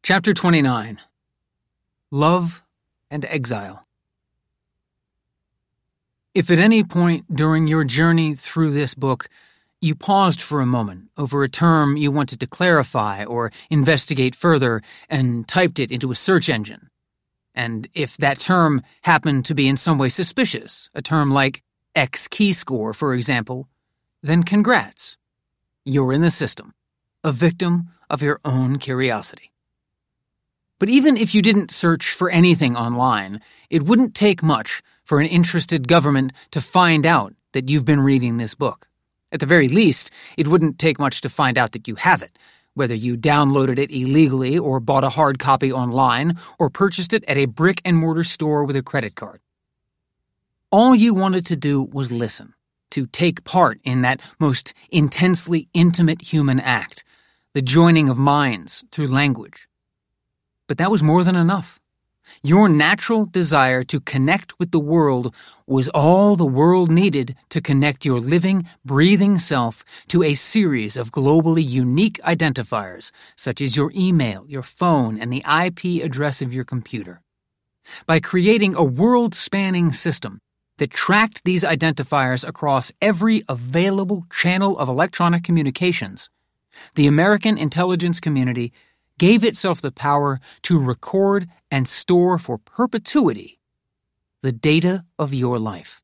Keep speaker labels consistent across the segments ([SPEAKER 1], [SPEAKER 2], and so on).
[SPEAKER 1] Chapter 29. Love and Exile. If at any point during your journey through this book you paused for a moment over a term you wanted to clarify or investigate further and typed it into a search engine, and if that term happened to be in some way suspicious, a term like X key score, for example, then congrats. You're in the system, a victim of your own curiosity. But even if you didn't search for anything online, it wouldn't take much for an interested government to find out that you've been reading this book. At the very least, it wouldn't take much to find out that you have it, whether you downloaded it illegally or bought a hard copy online or purchased it at a brick-and-mortar store with a credit card. All you wanted to do was listen, to take part in that most intensely intimate human act, the joining of minds through language. But that was more than enough. Your natural desire to connect with the world was all the world needed to connect your living, breathing self to a series of globally unique identifiers, such as your email, your phone, and the IP address of your computer. By creating a world-spanning system that tracked these identifiers across every available channel of electronic communications, the American intelligence community gave itself the power to record and store for perpetuity the data of your life.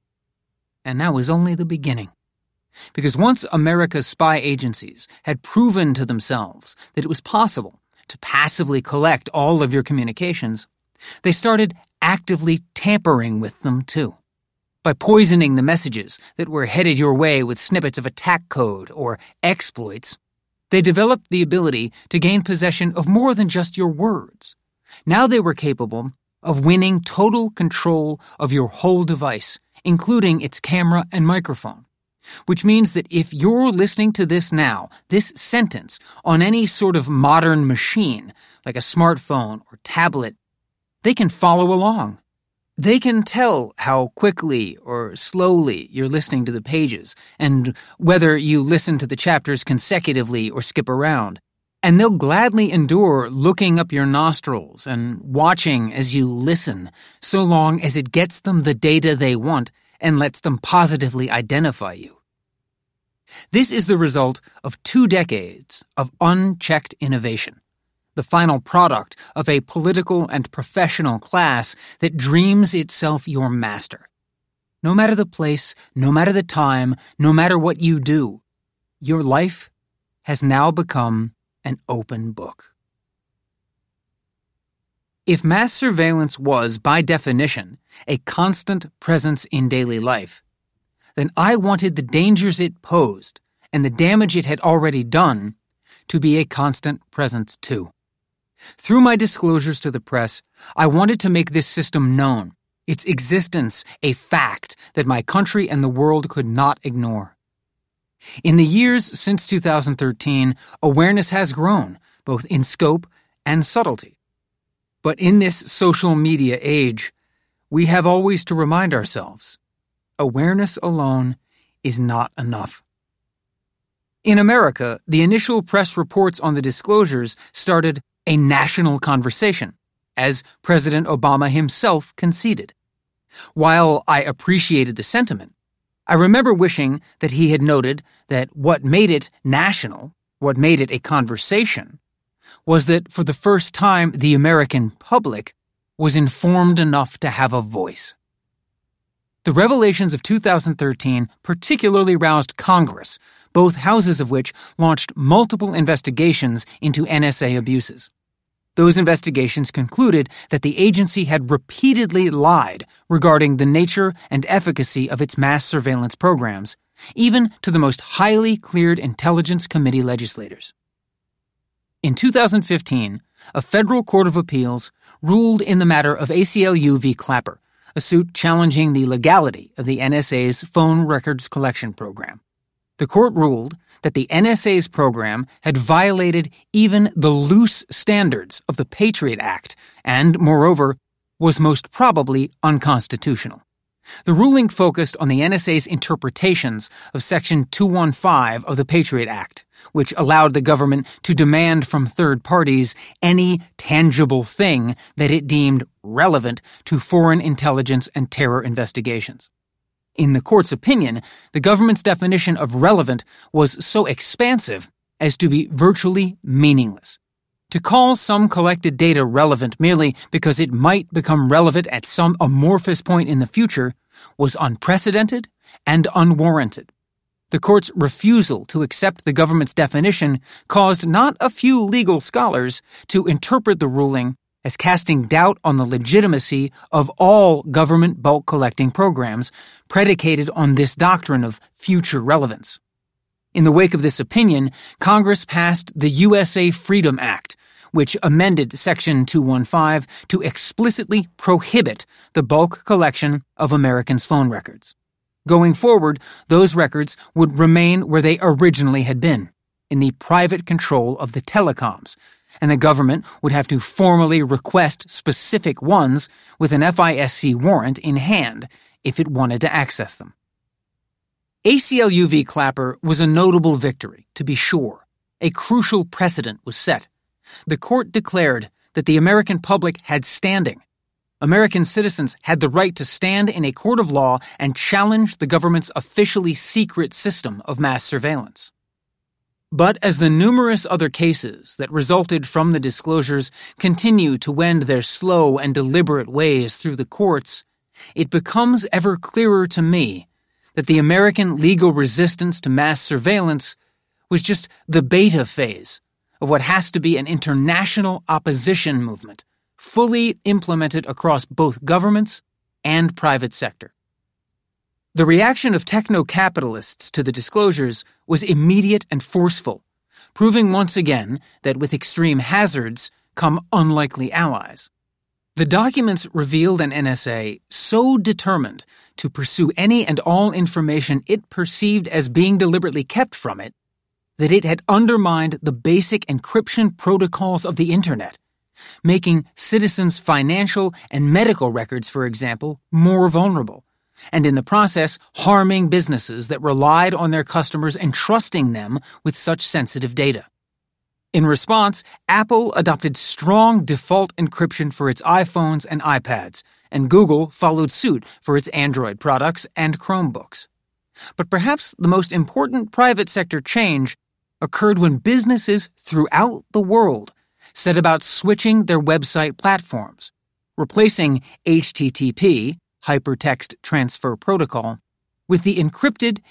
[SPEAKER 1] And that was only the beginning. Because once America's spy agencies had proven to themselves that it was possible to passively collect all of your communications, they started actively tampering with them too, by poisoning the messages that were headed your way with snippets of attack code or exploits. They developed the ability to gain possession of more than just your words. Now they were capable of winning total control of your whole device, including its camera and microphone. Which means that if you're listening to this now, this sentence, on any sort of modern machine, like a smartphone or tablet, they can follow along. They can tell how quickly or slowly you're listening to the pages, and whether you listen to the chapters consecutively or skip around. And they'll gladly endure looking up your nostrils and watching as you listen, so long as it gets them the data they want and lets them positively identify you. This is the result of 2 decades of unchecked innovation, the final product of a political and professional class that dreams itself your master. No matter the place, no matter the time, no matter what you do, your life has now become an open book. If mass surveillance was, by definition, a constant presence in daily life, then I wanted the dangers it posed and the damage it had already done to be a constant presence too. Through my disclosures to the press, I wanted to make this system known, its existence a fact that my country and the world could not ignore. In the years since 2013, awareness has grown, both in scope and subtlety. But in this social media age, we have always to remind ourselves, awareness alone is not enough. In America, the initial press reports on the disclosures started a national conversation, as President Obama himself conceded. While I appreciated the sentiment, I remember wishing that he had noted that what made it national, what made it a conversation, was that for the first time the American public was informed enough to have a voice. The revelations of 2013 particularly roused Congress, both houses of which launched multiple investigations into NSA abuses. Those investigations concluded that the agency had repeatedly lied regarding the nature and efficacy of its mass surveillance programs, even to the most highly cleared Intelligence Committee legislators. In 2015, a federal court of appeals ruled in the matter of ACLU v. Clapper, a suit challenging the legality of the NSA's phone records collection program. The court ruled that the NSA's program had violated even the loose standards of the Patriot Act and, moreover, was most probably unconstitutional. The ruling focused on the NSA's interpretations of Section 215 of the Patriot Act, which allowed the government to demand from third parties any tangible thing that it deemed relevant to foreign intelligence and terror investigations. In the court's opinion, the government's definition of relevant was so expansive as to be virtually meaningless. To call some collected data relevant merely because it might become relevant at some amorphous point in the future was unprecedented and unwarranted. The court's refusal to accept the government's definition caused not a few legal scholars to interpret the ruling as casting doubt on the legitimacy of all government bulk collecting programs predicated on this doctrine of future relevance. In the wake of this opinion, Congress passed the USA Freedom Act, which amended Section 215 to explicitly prohibit the bulk collection of Americans' phone records. Going forward, those records would remain where they originally had been, in the private control of the telecoms, and the government would have to formally request specific ones with an FISC warrant in hand if it wanted to access them. ACLU v. Clapper was a notable victory, to be sure. A crucial precedent was set. The court declared that the American public had standing. American citizens had the right to stand in a court of law and challenge the government's officially secret system of mass surveillance. But as the numerous other cases that resulted from the disclosures continue to wend their slow and deliberate ways through the courts, it becomes ever clearer to me that the American legal resistance to mass surveillance was just the beta phase of what has to be an international opposition movement, fully implemented across both governments and private sector. The reaction of techno-capitalists to the disclosures was immediate and forceful, proving once again that with extreme hazards come unlikely allies. The documents revealed an NSA so determined to pursue any and all information it perceived as being deliberately kept from it that it had undermined the basic encryption protocols of the Internet, making citizens' financial and medical records, for example, more vulnerable, and in the process harming businesses that relied on their customers entrusting them with such sensitive data. In response, Apple adopted strong default encryption for its iPhones and iPads, and Google followed suit for its Android products and Chromebooks. But perhaps the most important private sector change occurred when businesses throughout the world set about switching their website platforms, replacing HTTP, Hypertext Transfer Protocol, with the encrypted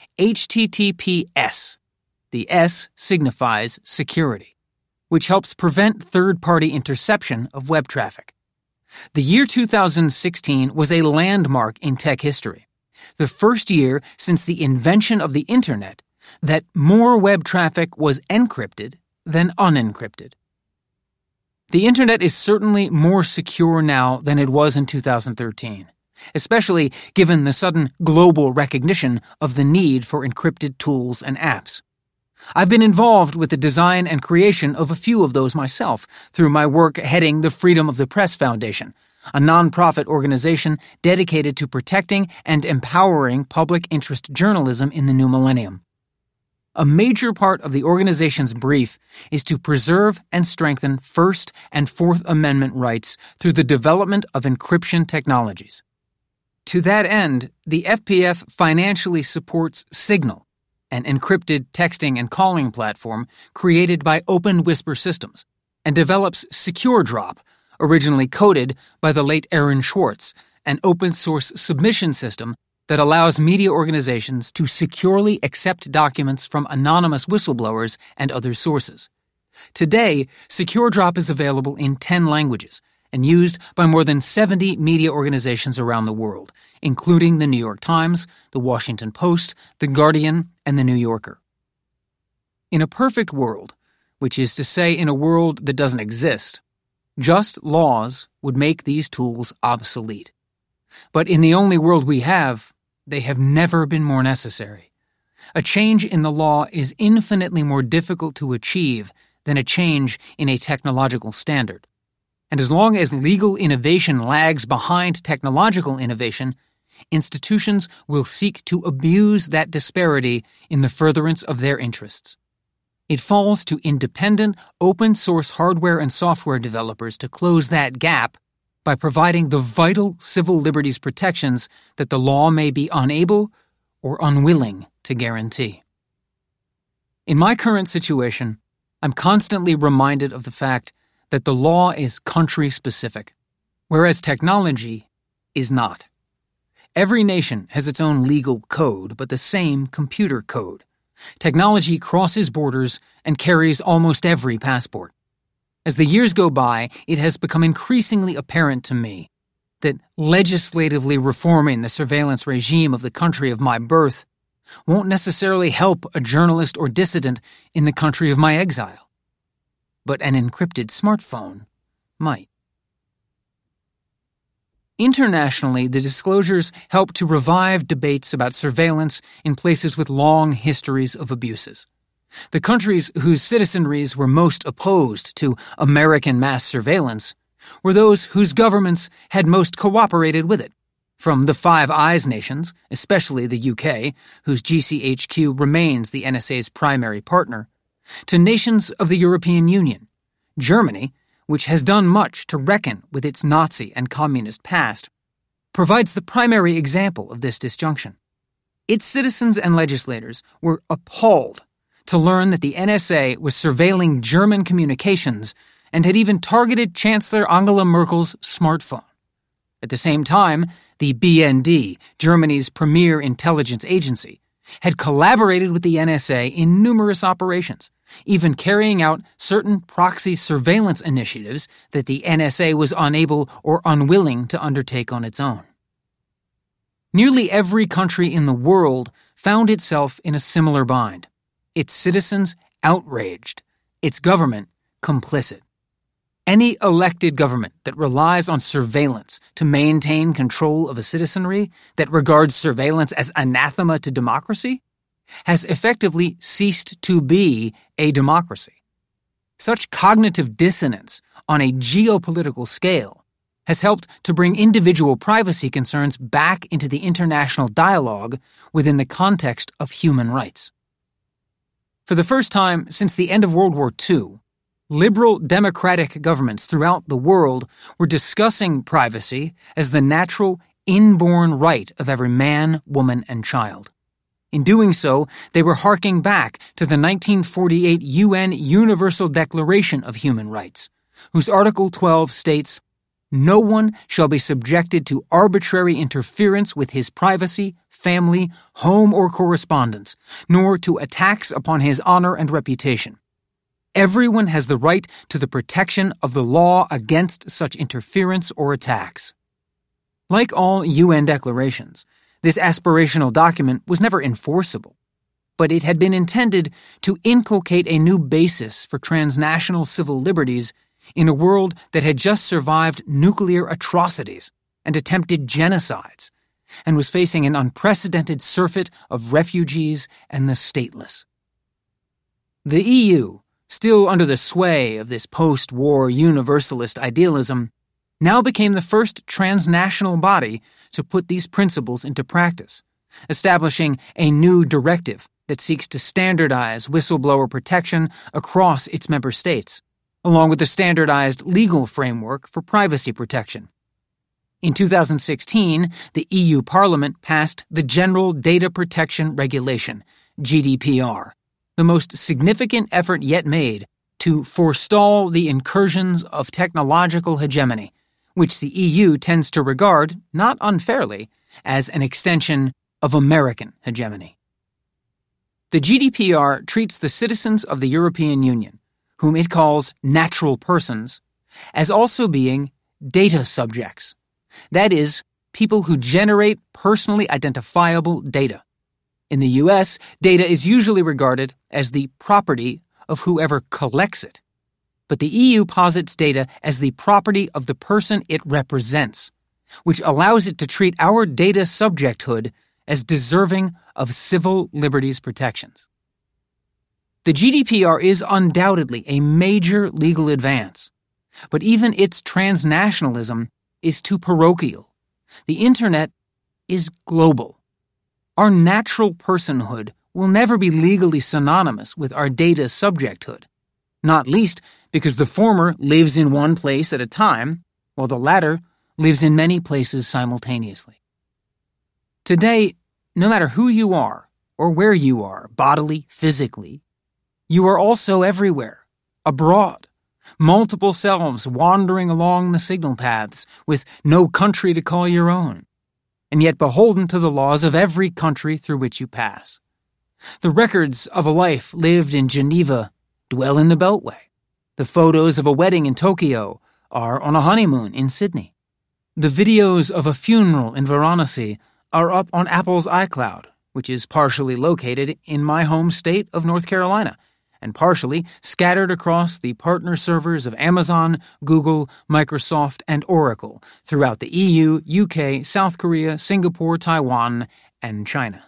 [SPEAKER 1] HTTPS. The S signifies security, which helps prevent third-party interception of web traffic. The year 2016 was a landmark in tech history, the first year since the invention of the Internet that more web traffic was encrypted than unencrypted. The Internet is certainly more secure now than it was in 2013, especially given the sudden global recognition of the need for encrypted tools and apps. I've been involved with the design and creation of a few of those myself through my work heading the Freedom of the Press Foundation, a nonprofit organization dedicated to protecting and empowering public interest journalism in the new millennium. A major part of the organization's brief is to preserve and strengthen First and Fourth Amendment rights through the development of encryption technologies. To that end, the FPF financially supports Signal, an encrypted texting and calling platform created by Open Whisper Systems, and develops SecureDrop, originally coded by the late Aaron Swartz, an open-source submission system that allows media organizations to securely accept documents from anonymous whistleblowers and other sources. Today, SecureDrop is available in 10 languages and used by more than 70 media organizations around the world, including the New York Times, the Washington Post, the Guardian, and the New Yorker. In a perfect world, which is to say in a world that doesn't exist, just laws would make these tools obsolete. But in the only world we have, they have never been more necessary. A change in the law is infinitely more difficult to achieve than a change in a technological standard. And as long as legal innovation lags behind technological innovation, institutions will seek to abuse that disparity in the furtherance of their interests. It falls to independent, open-source hardware and software developers to close that gap by providing the vital civil liberties protections that the law may be unable or unwilling to guarantee. In my current situation, I'm constantly reminded of the fact that the law is country-specific, whereas technology is not. Every nation has its own legal code, but the same computer code. Technology crosses borders and carries almost every passport. As the years go by, it has become increasingly apparent to me that legislatively reforming the surveillance regime of the country of my birth won't necessarily help a journalist or dissident in the country of my exile. But an encrypted smartphone might. Internationally, the disclosures help to revive debates about surveillance in places with long histories of abuses. The countries whose citizenries were most opposed to American mass surveillance were those whose governments had most cooperated with it, from the Five Eyes nations, especially the UK, whose GCHQ remains the NSA's primary partner, to nations of the European Union, Germany, which has done much to reckon with its Nazi and communist past, provides the primary example of this disjunction. Its citizens and legislators were appalled to learn that the NSA was surveilling German communications and had even targeted Chancellor Angela Merkel's smartphone. At the same time, the BND, Germany's premier intelligence agency, had collaborated with the NSA in numerous operations, even carrying out certain proxy surveillance initiatives that the NSA was unable or unwilling to undertake on its own. Nearly every country in the world found itself in a similar bind, its citizens outraged, its government complicit. Any elected government that relies on surveillance to maintain control of a citizenry, that regards surveillance as anathema to democracy, has effectively ceased to be a democracy. Such cognitive dissonance on a geopolitical scale has helped to bring individual privacy concerns back into the international dialogue within the context of human rights. For the first time since the end of World War II, liberal democratic governments throughout the world were discussing privacy as the natural, inborn right of every man, woman, and child. In doing so, they were harking back to the 1948 UN Universal Declaration of Human Rights, whose Article 12 states, "No one shall be subjected to arbitrary interference with his privacy, family, home, or correspondence, nor to attacks upon his honor and reputation. Everyone has the right to the protection of the law against such interference or attacks." Like all UN declarations, this aspirational document was never enforceable, but it had been intended to inculcate a new basis for transnational civil liberties in a world that had just survived nuclear atrocities and attempted genocides, and was facing an unprecedented surfeit of refugees and the stateless. The EU, still under the sway of this post-war universalist idealism, now became the first transnational body to put these principles into practice, establishing a new directive that seeks to standardize whistleblower protection across its member states, along with a standardized legal framework for privacy protection. In 2016, the EU Parliament passed the General Data Protection Regulation, GDPR, the most significant effort yet made to forestall the incursions of technological hegemony, which the EU tends to regard, not unfairly, as an extension of American hegemony. The GDPR treats the citizens of the European Union, whom it calls natural persons, as also being data subjects. That is, people who generate personally identifiable data. In the U.S., data is usually regarded as the property of whoever collects it. But the EU posits data as the property of the person it represents, which allows it to treat our data subjecthood as deserving of civil liberties protections. The GDPR is undoubtedly a major legal advance, but even its transnationalism is too parochial. The Internet is global. Our natural personhood will never be legally synonymous with our data subjecthood, not least because the former lives in one place at a time, while the latter lives in many places simultaneously. Today, no matter who you are or where you are, bodily, physically, you are also everywhere, abroad, multiple selves wandering along the signal paths with no country to call your own, and yet beholden to the laws of every country through which you pass. The records of a life lived in Geneva dwell in the Beltway. The photos of a wedding in Tokyo are on a honeymoon in Sydney. The videos of a funeral in Varanasi are up on Apple's iCloud, which is partially located in my home state of North Carolina, and partially scattered across the partner servers of Amazon, Google, Microsoft, and Oracle throughout the EU, UK, South Korea, Singapore, Taiwan, and China.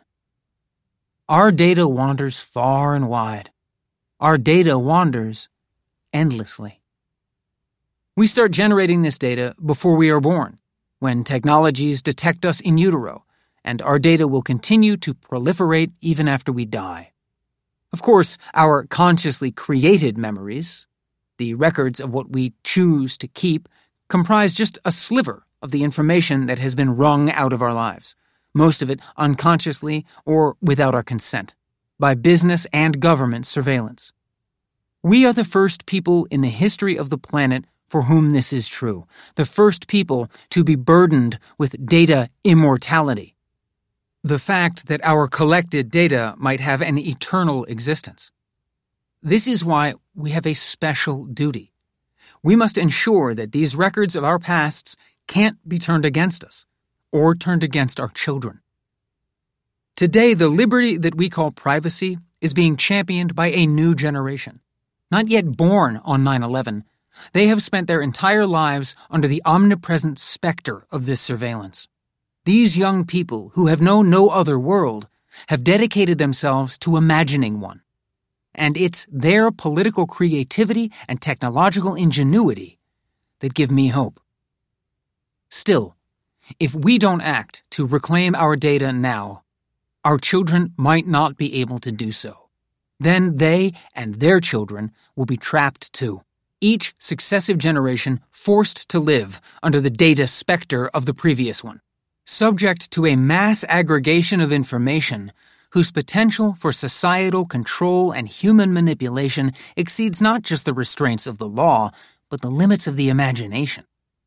[SPEAKER 1] Our data wanders far and wide. Our data wanders endlessly. We start generating this data before we are born, when technologies detect us in utero, and our data will continue to proliferate even after we die. Of course, our consciously created memories, the records of what we choose to keep, comprise just a sliver of the information that has been wrung out of our lives, most of it unconsciously or without our consent, by business and government surveillance. We are the first people in the history of the planet for whom this is true, the first people to be burdened with data immortality, the fact that our collected data might have an eternal existence. This is why we have a special duty. We must ensure that these records of our pasts can't be turned against us, or turned against our children. Today, the liberty that we call privacy is being championed by a new generation. Not yet born on 9/11, they have spent their entire lives under the omnipresent specter of this surveillance. These young people, who have known no other world, have dedicated themselves to imagining one. And it's their political creativity and technological ingenuity that give me hope. Still, if we don't act to reclaim our data now, our children might not be able to do so. Then they and their children will be trapped too, each successive generation forced to live under the data specter of the previous one, subject to a mass aggregation of information whose potential for societal control and human manipulation exceeds not just the restraints of the law, but the limits of the imagination.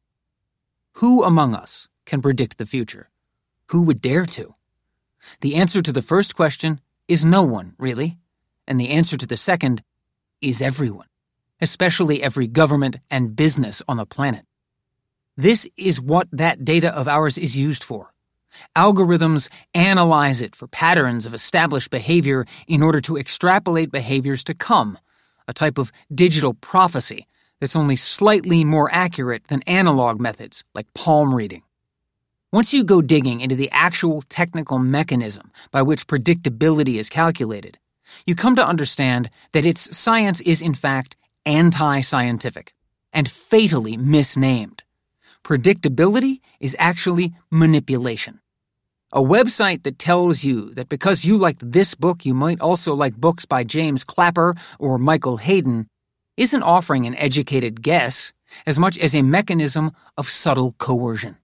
[SPEAKER 1] Who among us can predict the future? Who would dare to? The answer to the first question is no one, really, and the answer to the second is everyone, especially every government and business on the planet. This is what that data of ours is used for. Algorithms analyze it for patterns of established behavior in order to extrapolate behaviors to come, a type of digital prophecy that's only slightly more accurate than analog methods like palm reading. Once you go digging into the actual technical mechanism by which predictability is calculated, you come to understand that its science is in fact anti-scientific and fatally misnamed. Predictability is actually manipulation. A website that tells you that because you liked this book, you might also like books by James Clapper or Michael Hayden isn't offering an educated guess as much as a mechanism of subtle coercion.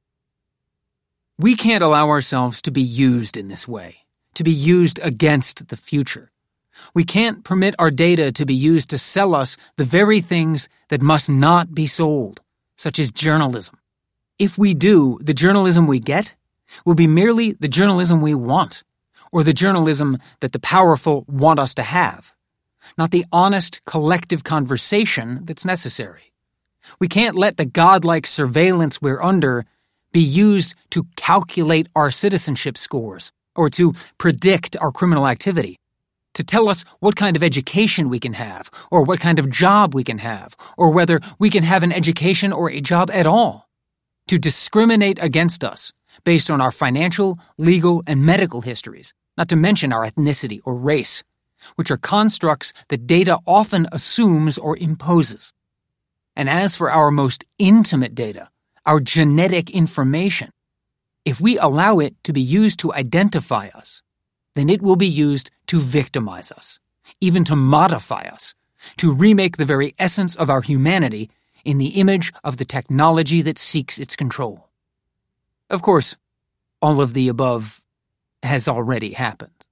[SPEAKER 1] We can't allow ourselves to be used in this way, to be used against the future. We can't permit our data to be used to sell us the very things that must not be sold, such as journalism. If we do, the journalism we get will be merely the journalism we want, or the journalism that the powerful want us to have, not the honest collective conversation that's necessary. We can't let the godlike surveillance we're under be used to calculate our citizenship scores or to predict our criminal activity, to tell us what kind of education we can have or what kind of job we can have or whether we can have an education or a job at all, to discriminate against us based on our financial, legal, and medical histories, not to mention our ethnicity or race, which are constructs that data often assumes or imposes. And as for our most intimate data, our genetic information, If we allow it to be used to identify us, then it will be used to victimize us, even to modify us, to remake the very essence of our humanity in the image of the technology that seeks its control. Of course, all of the above has already happened.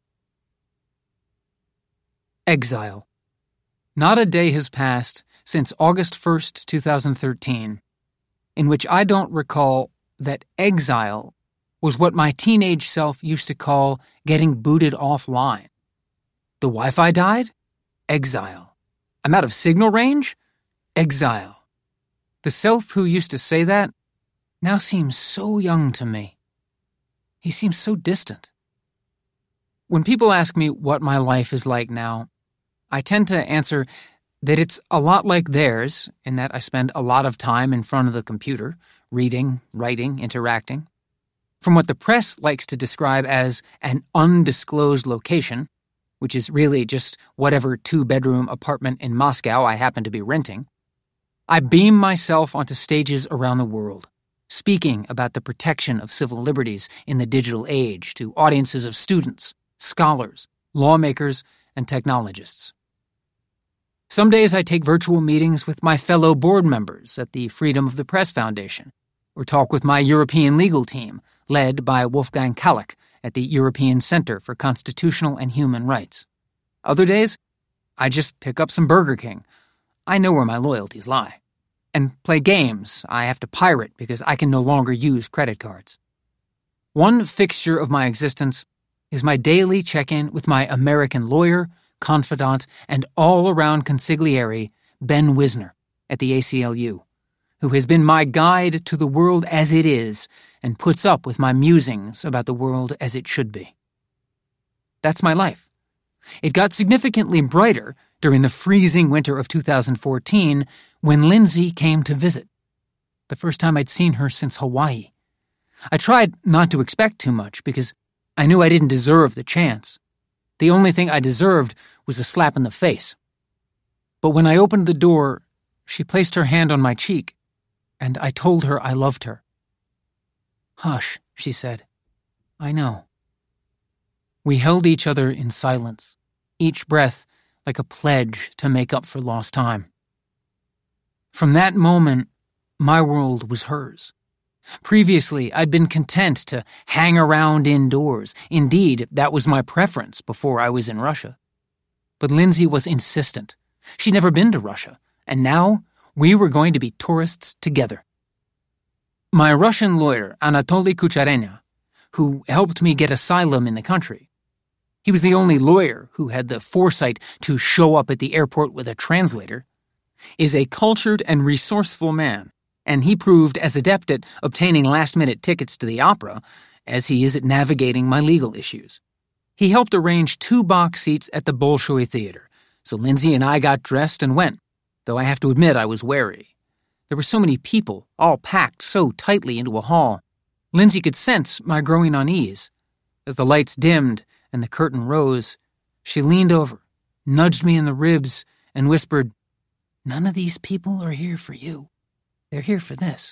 [SPEAKER 1] Exile. Not a day has passed since August 1st, 2013, in which I don't recall that exile was what my teenage self used to call getting booted offline. The Wi-Fi died? Exile. I'm out of signal range? Exile. The self who used to say that now seems so young to me. He seems so distant. When people ask me what my life is like now, I tend to answer that it's a lot like theirs, in that I spend a lot of time in front of the computer, reading, writing, interacting. From what the press likes to describe as an undisclosed location, which is really just whatever 2-bedroom apartment in Moscow I happen to be renting, I beam myself onto stages around the world, speaking about the protection of civil liberties in the digital age to audiences of students, scholars, lawmakers, and technologists. Some days I take virtual meetings with my fellow board members at the Freedom of the Press Foundation, or talk with my European legal team, led by Wolfgang Kalleck at the European Center for Constitutional and Human Rights. Other days, I just pick up some Burger King. I know where my loyalties lie. And play games I have to pirate because I can no longer use credit cards. One fixture of my existence is my daily check-in with my American lawyer, confidant, and all-around consigliere, Ben Wisner, at the ACLU, who has been my guide to the world as it is and puts up with my musings about the world as it should be. That's my life. It got significantly brighter during the freezing winter of 2014 when Lindsay came to visit, the first time I'd seen her since Hawaii. I tried not to expect too much because I knew I didn't deserve the chance. The only thing I deserved was a slap in the face. But when I opened the door, she placed her hand on my cheek, and I told her I loved her. "Hush," she said. "I know." We held each other in silence, each breath like a pledge to make up for lost time. From that moment, my world was hers. Previously, I'd been content to hang around indoors. Indeed, that was my preference before I was in Russia. But Lindsay was insistent. She'd never been to Russia, and now we were going to be tourists together. My Russian lawyer, Anatoly Kucherenya, who helped me get asylum in the country, he was the only lawyer who had the foresight to show up at the airport with a translator, is a cultured and resourceful man, and he proved as adept at obtaining last-minute tickets to the opera as he is at navigating my legal issues. He helped arrange 2 box seats at the Bolshoi Theater, so Lindsay and I got dressed and went, though I have to admit I was wary. There were so many people, all packed so tightly into a hall. Lindsay could sense my growing unease. As the lights dimmed and the curtain rose, she leaned over, nudged me in the ribs, and whispered, "None of these people are here for you. They're here for this."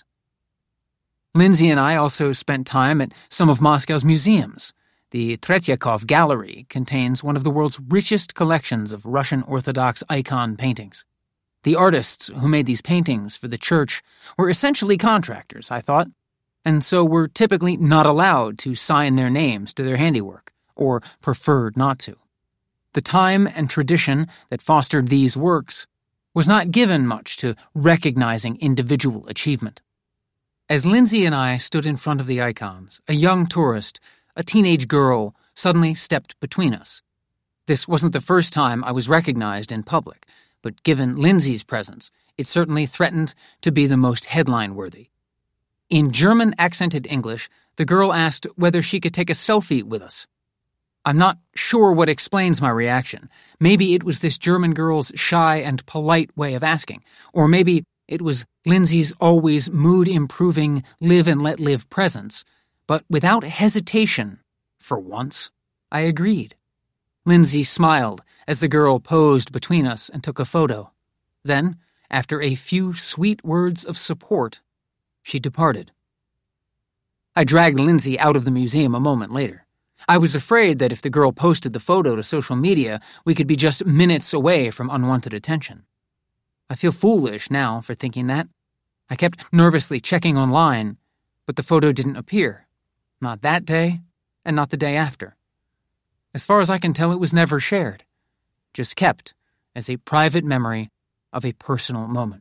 [SPEAKER 1] Lindsay and I also spent time at some of Moscow's museums. The Tretyakov Gallery contains one of the world's richest collections of Russian Orthodox icon paintings. The artists who made these paintings for the church were essentially contractors, I thought, and so were typically not allowed to sign their names to their handiwork, or preferred not to. The time and tradition that fostered these works was not given much to recognizing individual achievement. As Lindsay and I stood in front of the icons, a young tourist, a teenage girl, suddenly stepped between us. This wasn't the first time I was recognized in public, but given Lindsay's presence, it certainly threatened to be the most headline-worthy. In German-accented English, the girl asked whether she could take a selfie with us. I'm not sure what explains my reaction. Maybe it was this German girl's shy and polite way of asking, or maybe it was Lindsay's always mood-improving, live-and-let-live presence. But without hesitation, for once, I agreed. Lindsay smiled as the girl posed between us and took a photo. Then, after a few sweet words of support, she departed. I dragged Lindsay out of the museum a moment later. I was afraid that if the girl posted the photo to social media, we could be just minutes away from unwanted attention. I feel foolish now for thinking that. I kept nervously checking online, but the photo didn't appear. Not that day, and not the day after. As far as I can tell, it was never shared, just kept as a private memory of a personal moment.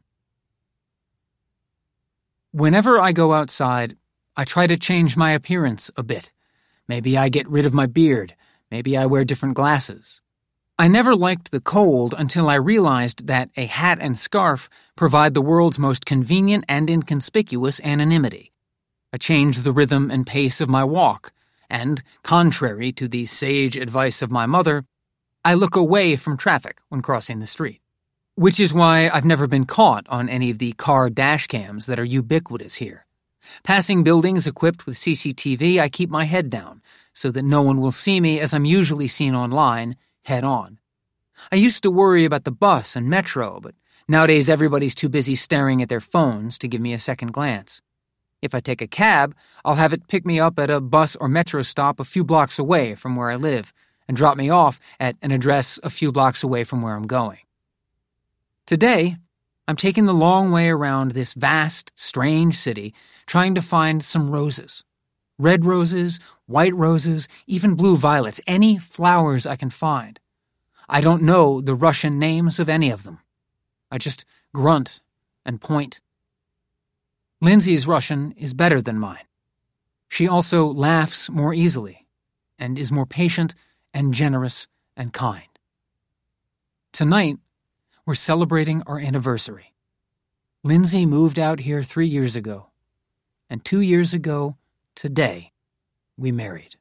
[SPEAKER 1] Whenever I go outside, I try to change my appearance a bit. Maybe I get rid of my beard. Maybe I wear different glasses. I never liked the cold until I realized that a hat and scarf provide the world's most convenient and inconspicuous anonymity. I changed the rhythm and pace of my walk, and, contrary to the sage advice of my mother, I look away from traffic when crossing the street. Which is why I've never been caught on any of the car dash cams that are ubiquitous here. Passing buildings equipped with CCTV, I keep my head down so that no one will see me as I'm usually seen online, head on. I used to worry about the bus and metro, but nowadays everybody's too busy staring at their phones to give me a second glance. If I take a cab, I'll have it pick me up at a bus or metro stop a few blocks away from where I live and drop me off at an address a few blocks away from where I'm going. Today, I'm taking the long way around this vast, strange city, trying to find some roses. Red roses, white roses, even blue violets, any flowers I can find. I don't know the Russian names of any of them. I just grunt and point. Lindsay's Russian is better than mine. She also laughs more easily and is more patient and generous and kind. Tonight, we're celebrating our anniversary. Lindsay moved out here 3 years ago, and 2 years ago, today, we married.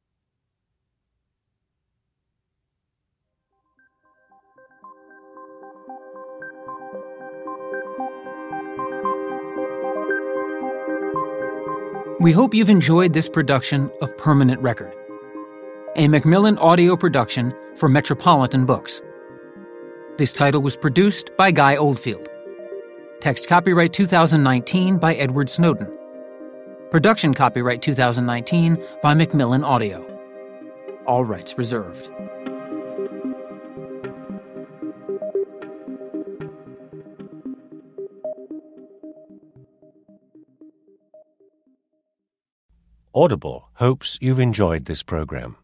[SPEAKER 1] We hope you've enjoyed this production of Permanent Record, a Macmillan audio production for Metropolitan Books. This title was produced by Guy Oldfield. Text copyright 2019 by Edward Snowden. Production copyright 2019 by Macmillan Audio. All rights reserved.
[SPEAKER 2] Audible hopes you've enjoyed this program.